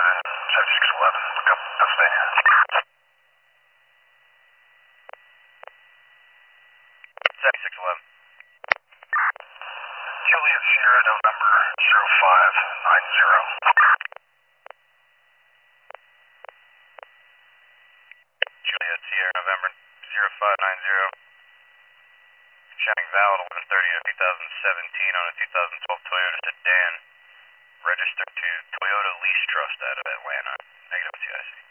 7611, look up Pennsylvania. Seventy-six 11. Juliet Sierra, November 0590. Juliet Sierra, November 0590. Showing valid 11:30 of 2017 on a 2012 Toyota sedan, registered to Toyota Lease Trust out of Atlanta. Negative TIC.